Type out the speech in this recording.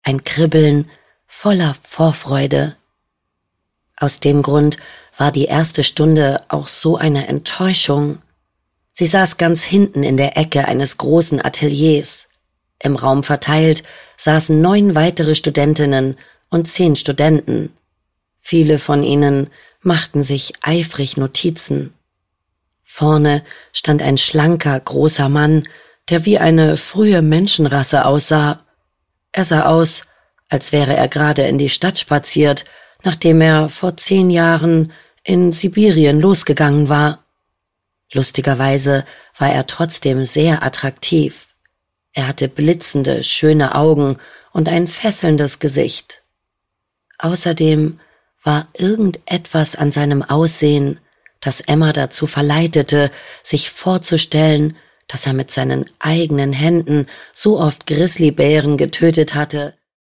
ein Kribbeln voller Vorfreude. Aus dem Grund war die erste Stunde auch so eine Enttäuschung. Sie saß ganz hinten in der Ecke eines großen Ateliers. Im Raum verteilt saßen 9 weitere Studentinnen und 10 Studenten. Viele von ihnen machten sich eifrig Notizen. Vorne stand ein schlanker, großer Mann, der wie eine frühe Menschenrasse aussah. Er sah aus, als wäre er gerade in die Stadt spaziert, nachdem er vor 10 Jahren in Sibirien losgegangen war. Lustigerweise war er trotzdem sehr attraktiv. Er hatte blitzende, schöne Augen und ein fesselndes Gesicht. Außerdem war irgendetwas an seinem Aussehen, das Emma dazu verleitete, sich vorzustellen, dass er mit seinen eigenen Händen so oft Grizzlybären getötet hatte,